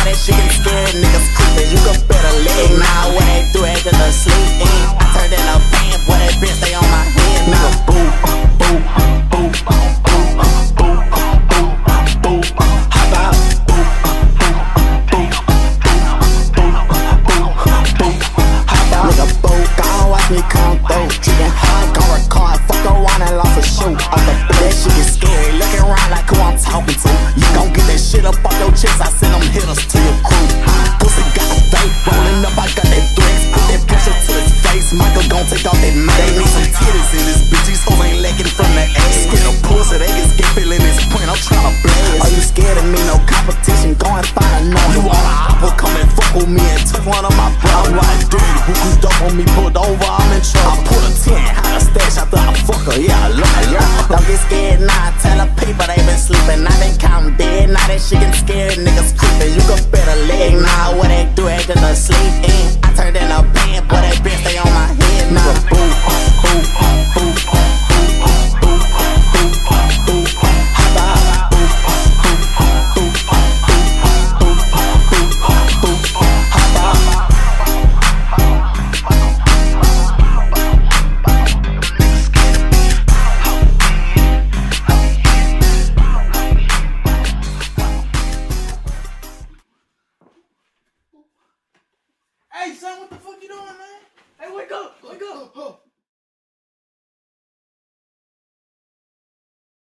that shit get scared, niggas creepin'. You can better leg now, what they do after the sleep in. I turned in a van, boy, that bitch stay on my head. Nigga, boo, boo, boo, boo, boo, boo, boo, hop out, boo, boo, boo, boo, boo, boo, boo, hop out. Nigga, boo, gon' watch me come through. Chicken hard, gon' record, fuck around and lost a shoe. Off the boot, that shit get scary, looking around like who I'm talking to. You gon' get that shit up off your chest, I send them hitters to your crew. Pussy got a vape, rolling up, I got that threats. Put that pressure to his face, Michael gon' take off that mask. They need some titties in this bitch, these hoes ain't lacking from the ass. Get a pussy, they get scared feeling this point, I'm tryna blaze. Are you scared of me? No competition, go and find a no. You want a apple, come and fuck with me and took one of my brothers. I'm like, dude, who could dope on me, pulled over, I'm in trouble. I put a 10, how to stash after I fuck her, yeah, I love her, yeah. Don't get scared, nah, tell the people they been sleeping. Now they counting dead, now that shit getting scared, niggas creeping. You can better leg, nah, what they do after the sleep in. I turned in a band, boy, that bitch stay on my head, nah. Boo, boo, boo, boo, boo, boo, boo, hop out, boo, boo, boo, boo, boo, boo, hop out. Hey son, what the fuck you doing, man? Hey, wake up, wake up.